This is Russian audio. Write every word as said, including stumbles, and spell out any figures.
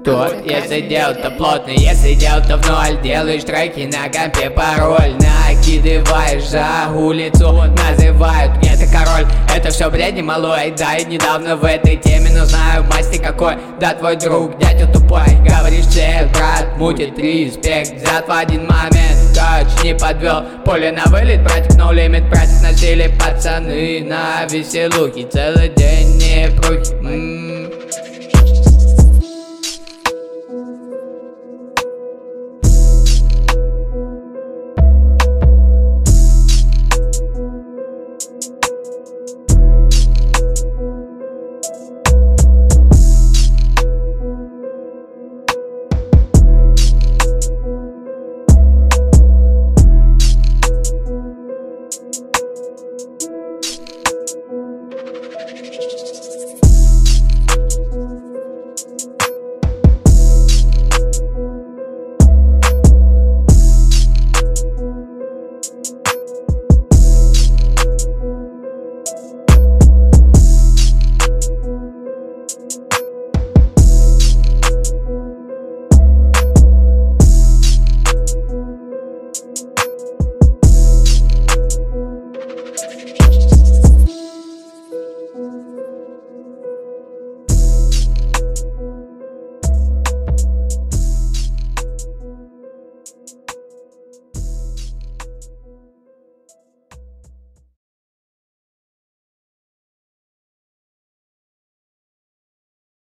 Тут, если дел, то плотно, если дел, то в ноль. Делаешь треки на компе, пароль накидываешь за улицу, называют где ты король. Это все бредни малой, да и недавно в этой теме, но знаю масти какой. Да твой друг, дядя тупой, говоришь цех, брат, мутит респект. Взят в один момент, тач не подвел. Поле на вылет, братик, no limit, братик носили пацаны на веселухе. Целый день не прухи.